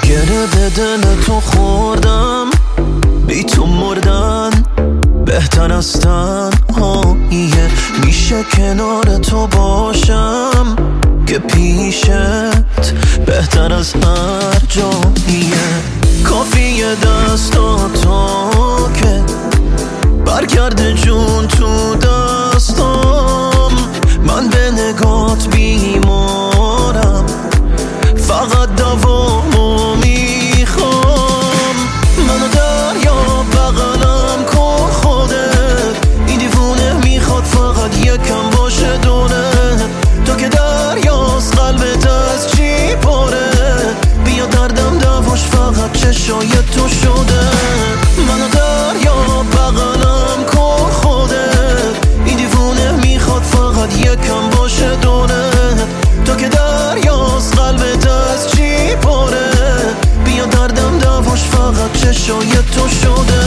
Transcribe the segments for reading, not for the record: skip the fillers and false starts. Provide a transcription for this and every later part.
گره به دل تو خوردم، بی تو مردن بهتر از تنهاییه. میشه کنار تو باشم که پیشت بهتر از هر جاییه. کافیه دستاتو که برگرده جون تو دستم، من به نگات بیمارم، فقط دوامو میخوام. منو دریا بغلم کن خودت، این دیوونه میخواد فقط یکم باشه دورت. تو که دریاست قلبت از چی پره، بیا دردم دواش فقط چشای تو شده. منو دریا بغلم کن خودت، این دیوونه میخواد فقط یکم باشه دورت. تو که دریاست قلبت از چی پره، بیا دردم دواش فقط چشای تو شده.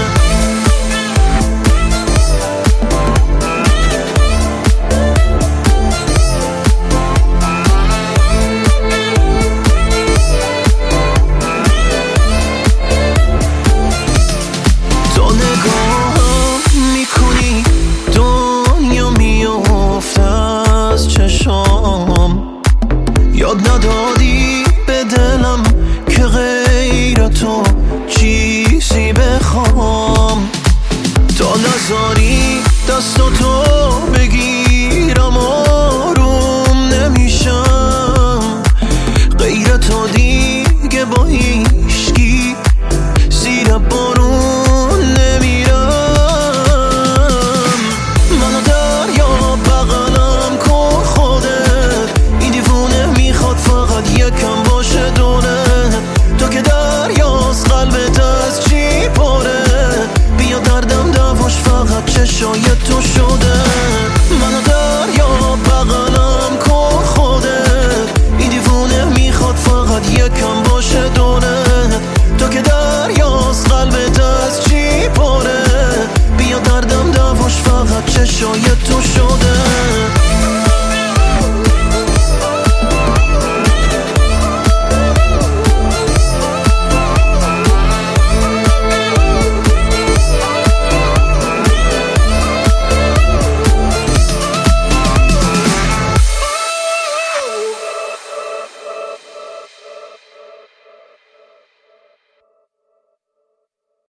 یاد ندادی به دلم که غیر تو چیزی بخوام، تا نذاری دستاتو بگیرم آروم نمیشم. غیر تو دیگه با هیچکی زیر بارون